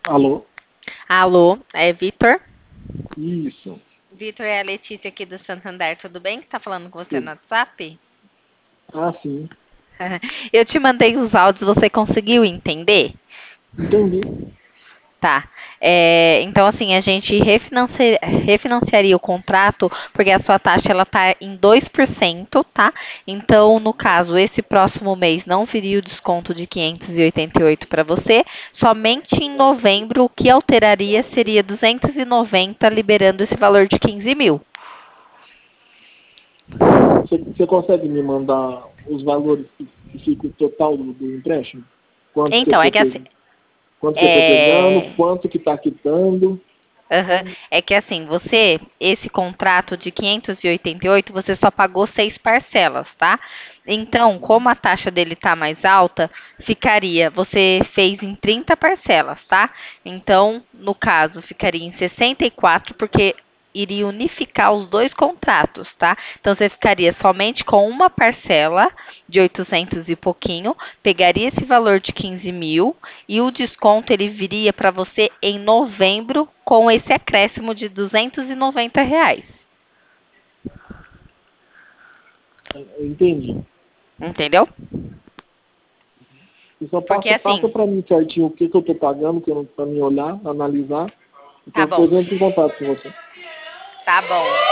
Alô? Alô, é Vitor? Isso. Vitor, é a Letícia aqui do Santander, tudo bem? Que tá falando com você no Tudo. WhatsApp? Ah, sim. Eu te mandei os áudios, você conseguiu entender? Entendi. Tá. Então, assim, a gente refinanciaria o contrato porque a sua taxa ela tá em 2%, tá? Então, no caso, esse próximo mês não viria o desconto de 588 para você. Somente em novembro, o que alteraria seria 290, liberando esse valor de 15 mil. Você consegue me mandar os valores que fica o total do empréstimo? Quanto que eu Então, tô pegando? Quanto que eu tô pegando? é, Quanto que tá quitando? aham. É que assim, esse contrato de 588, você só pagou 6 parcelas, tá? Então, como a taxa dele tá mais alta, você fez em 30 parcelas, tá? Então, no caso, ficaria em 64, porque iria unificar os dois contratos, tá? Então, você ficaria somente com uma parcela de 800 e pouquinho, pegaria esse valor de 15 mil e o desconto ele viria para você em novembro com esse acréscimo de R$ 290. Eu entendi. Entendeu? Você só Porque passa assim, para mim certinho o que eu tô pagando, para mim olhar, analisar. tá Então, bom, depois eu entro em contato com você. tá bom.